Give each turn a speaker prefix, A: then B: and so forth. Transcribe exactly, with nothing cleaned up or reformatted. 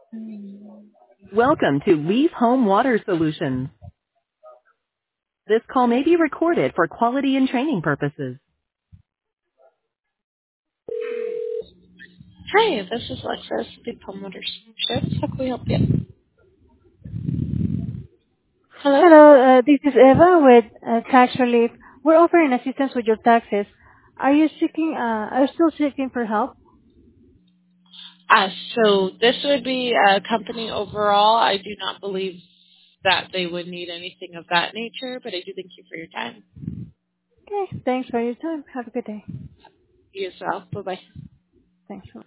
A: Welcome to Leaf Home Water Solutions. This call may be recorded for quality and training purposes. Hi, this is Alexis, Leaf Home Water Solutions. How can we help you? Hello?
B: Hello, uh, this is Eva with uh, Tax Relief. We're offering assistance with your taxes. Are you seeking, uh, are you still seeking for help?
A: Uh, so this would be a company overall. I do not believe that they would need anything of that nature, but I do thank you for your time.
B: Okay, thanks for your time. Have a good day.
A: You as well. Bye-bye.
B: Thanks.